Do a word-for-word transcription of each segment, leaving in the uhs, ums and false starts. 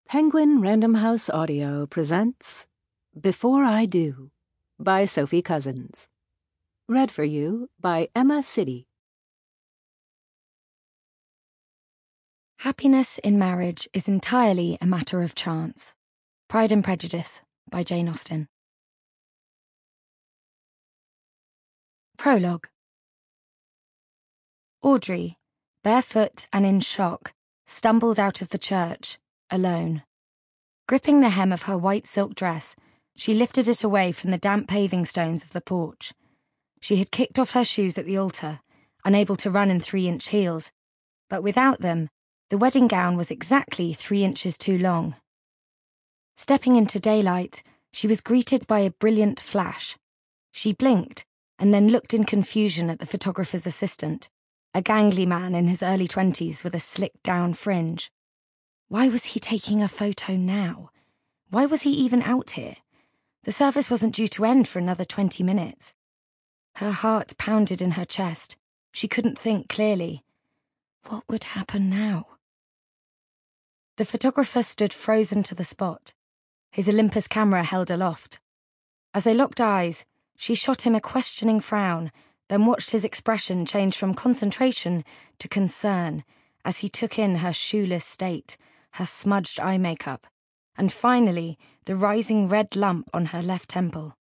Penguin Random House Audio presents Before I Do by Sophie Cousins. Read for you by Emma City. Happiness in marriage is entirely a matter of chance. Pride and Prejudice by Jane Austen. Prologue. Audrey, barefoot and in shock, stumbled out of the church, alone. Gripping the hem of her white silk dress, she lifted it away from the damp paving stones of the porch. She had kicked off her shoes at the altar, unable to run in three-inch heels, but without them, the wedding gown was exactly three inches too long. Stepping into daylight, she was greeted by a brilliant flash. She blinked, and then looked in confusion at the photographer's assistant, a gangly man in his early twenties with a slicked-down fringe. Why was he taking a photo now? Why was he even out here? The service wasn't due to end for another twenty minutes. Her heart pounded in her chest. She couldn't think clearly. What would happen now? The photographer stood frozen to the spot, his Olympus camera held aloft. As they locked eyes, she shot him a questioning frown, then watched his expression change from concentration to concern as he took in her shoeless state, her smudged eye makeup, and finally the rising red lump on her left temple.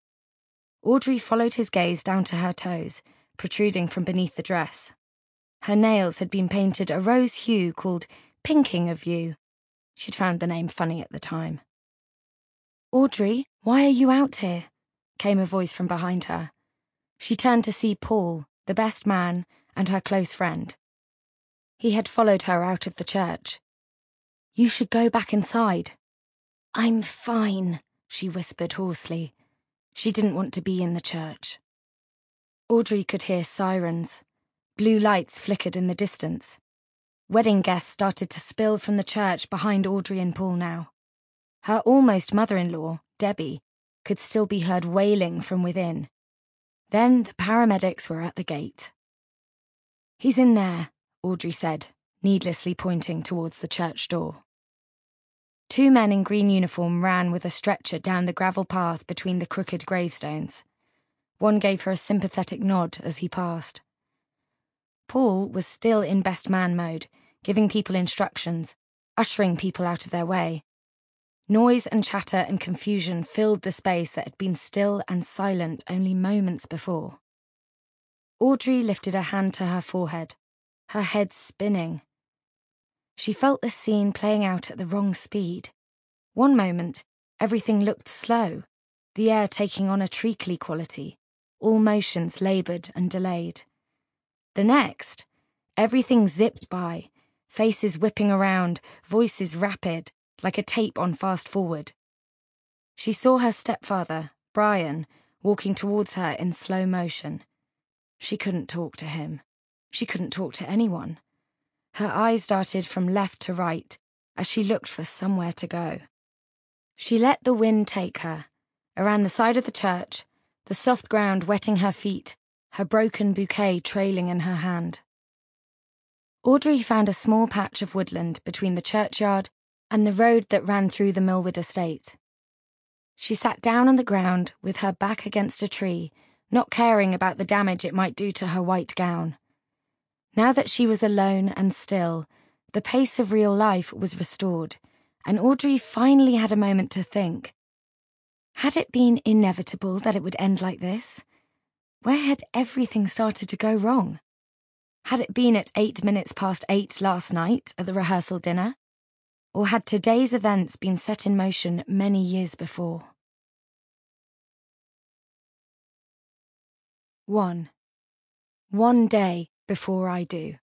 Audrey followed his gaze down to her toes, protruding from beneath the dress. Her nails had been painted a rose hue called Pinking of You. She'd found the name funny at the time. "Audrey, why are you out here?" came a voice from behind her. She turned to see Paul, the best man, and her close friend. He had followed her out of the church. "You should go back inside." "I'm fine," she whispered hoarsely. She didn't want to be in the church. Audrey could hear sirens. Blue lights flickered in the distance. Wedding guests started to spill from the church behind Audrey and Paul now. Her almost mother-in-law, Debbie, could still be heard wailing from within. Then the paramedics were at the gate. "He's in there," Audrey said, needlessly pointing towards the church door. Two men in green uniform ran with a stretcher down the gravel path between the crooked gravestones. One gave her a sympathetic nod as he passed. Paul was still in best man mode, giving people instructions, ushering people out of their way. Noise and chatter and confusion filled the space that had been still and silent only moments before. Audrey lifted a hand to her forehead, her head spinning. She felt the scene playing out at the wrong speed. One moment, everything looked slow, the air taking on a treacly quality, all motions laboured and delayed. The next, everything zipped by, faces whipping around, voices rapid, like a tape on fast forward. She saw her stepfather, Brian, walking towards her in slow motion. She couldn't talk to him. She couldn't talk to anyone. Her eyes darted from left to right as she looked for somewhere to go. She let the wind take her, around the side of the church, the soft ground wetting her feet, her broken bouquet trailing in her hand. Audrey found a small patch of woodland between the churchyard and the road that ran through the Millwood estate. She sat down on the ground with her back against a tree, not caring about the damage it might do to her white gown. Now that she was alone and still, the pace of real life was restored, and Audrey finally had a moment to think. Had it been inevitable that it would end like this? Where had everything started to go wrong? Had it been at eight minutes past eight last night at the rehearsal dinner? Or had today's events been set in motion many years before? One. One day before I do.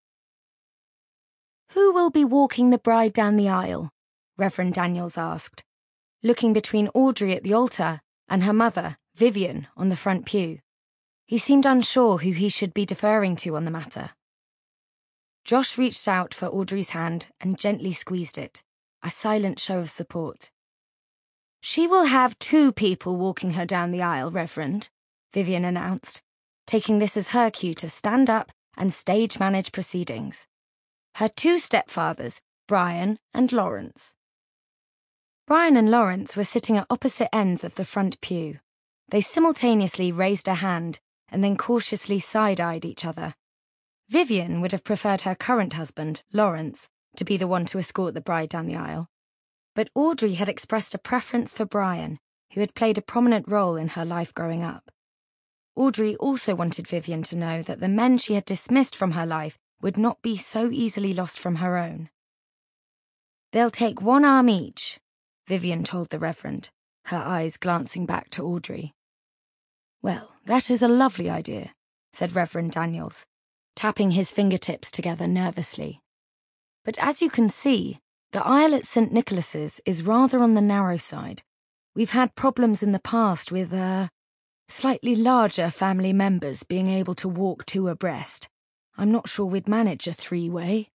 "Who will be walking the bride down the aisle?" Reverend Daniels asked, looking between Audrey at the altar and her mother, Vivian, on the front pew. He seemed unsure who he should be deferring to on the matter. Josh reached out for Audrey's hand and gently squeezed it, a silent show of support. "She will have two people walking her down the aisle, Reverend," Vivian announced, taking this as her cue to stand up and stage manage proceedings. "Her two stepfathers, Brian and Lawrence. Brian and Lawrence were sitting at opposite ends of the front pew. They simultaneously raised a hand and then cautiously side-eyed each other. Vivian would have preferred her current husband, Lawrence, to be the one to escort the bride down the aisle. But Audrey had expressed a preference for Brian, who had played a prominent role in her life growing up. Audrey also wanted Vivian to know that the men she had dismissed from her life would not be so easily lost from her own. "They'll take one arm each," Vivian told the Reverend, her eyes glancing back to Audrey. "Well, that is a lovely idea," said Reverend Daniels, tapping his fingertips together nervously. "But as you can see, the aisle at Saint Nicholas's is rather on the narrow side. We've had problems in the past with, uh, slightly larger family members being able to walk two abreast. I'm not sure we'd manage a three-way."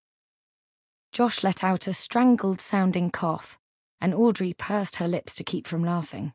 Josh let out a strangled-sounding cough, and Audrey pursed her lips to keep from laughing.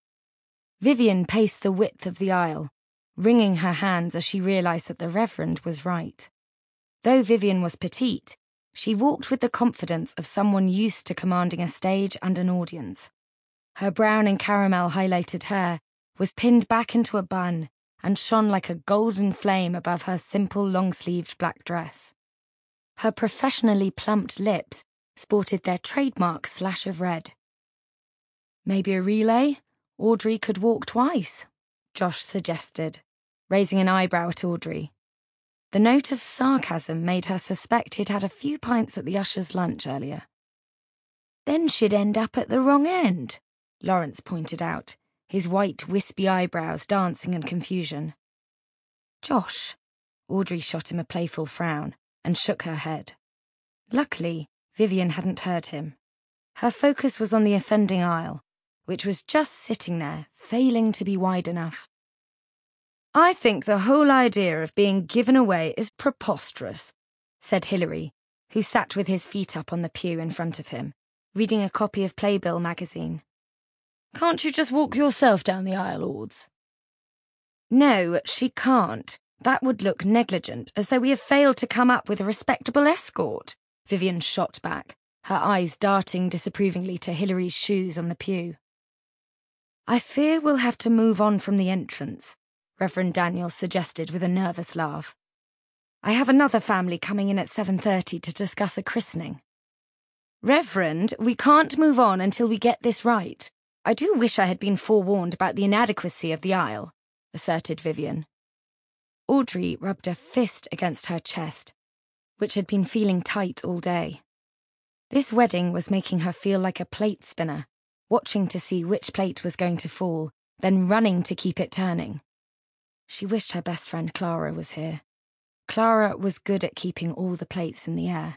Vivian paced the width of the aisle, wringing her hands as she realised that the Reverend was right. Though Vivian was petite, she walked with the confidence of someone used to commanding a stage and an audience. Her brown and caramel-highlighted hair was pinned back into a bun and shone like a golden flame above her simple long-sleeved black dress. Her professionally plumped lips sported their trademark slash of red. "Maybe a relay? Audrey could walk twice," Josh suggested, raising an eyebrow at Audrey. The note of sarcasm made her suspect he'd had a few pints at the usher's lunch earlier. "Then she'd end up at the wrong end," Lawrence pointed out, his white, wispy eyebrows dancing in confusion. "Josh," Audrey shot him a playful frown and shook her head. Luckily, Vivian hadn't heard him. Her focus was on the offending aisle, which was just sitting there, failing to be wide enough. "I think the whole idea of being given away is preposterous," said Hilary, who sat with his feet up on the pew in front of him, reading a copy of Playbill magazine. "Can't you just walk yourself down the aisle, Ords?" "No, she can't. That would look negligent, as though we have failed to come up with a respectable escort," Vivian shot back, her eyes darting disapprovingly to Hilary's shoes on the pew. "I fear we'll have to move on from the entrance," Reverend Daniels suggested with a nervous laugh. "I have another family coming in at seven thirty to discuss a christening." "Reverend, we can't move on until we get this right. I do wish I had been forewarned about the inadequacy of the aisle," asserted Vivian. Audrey rubbed a fist against her chest, which had been feeling tight all day. This wedding was making her feel like a plate spinner, watching to see which plate was going to fall, then running to keep it turning. She wished her best friend Clara was here. Clara was good at keeping all the plates in the air.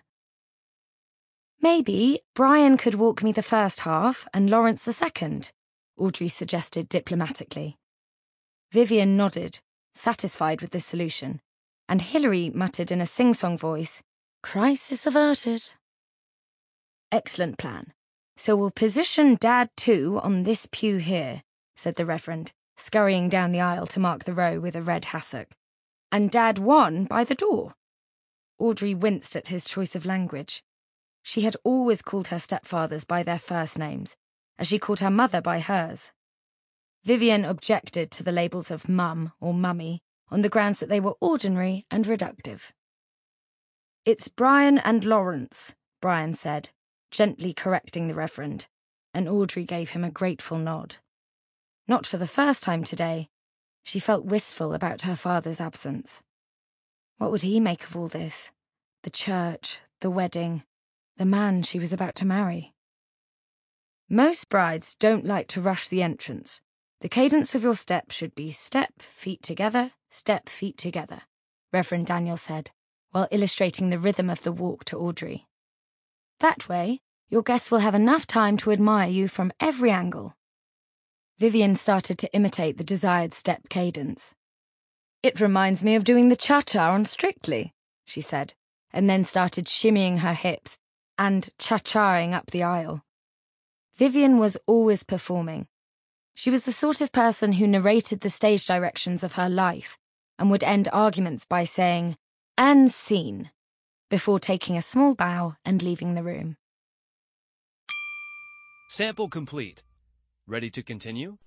"Maybe Brian could walk me the first half and Lawrence the second," Audrey suggested diplomatically. Vivian nodded, satisfied with this solution, and Hilary muttered in a sing-song voice, "Crisis averted." "Excellent plan. So we'll position Dad two on this pew here," said the Reverend, scurrying down the aisle to mark the row with a red hassock, "and Dad one by the door." Audrey winced at his choice of language. She had always called her stepfathers by their first names, as she called her mother by hers. Vivian objected to the labels of mum or mummy on the grounds that they were ordinary and reductive. "It's Brian and Lawrence," Brian said, gently correcting the Reverend, and Audrey gave him a grateful nod. Not for the first time today, she felt wistful about her father's absence. What would he make of all this? The church, the wedding, the man she was about to marry. "Most brides don't like to rush the entrance. The cadence of your step should be step, feet together, step, feet together," Reverend Daniel said, while illustrating the rhythm of the walk to Audrey. "That way, your guests will have enough time to admire you from every angle." Vivian started to imitate the desired step cadence. "It reminds me of doing the cha-cha on Strictly," she said, and then started shimmying her hips and cha-chaing up the aisle. Vivian was always performing. She was the sort of person who narrated the stage directions of her life and would end arguments by saying, "And scene," before taking a small bow and leaving the room. Sample complete. Ready to continue?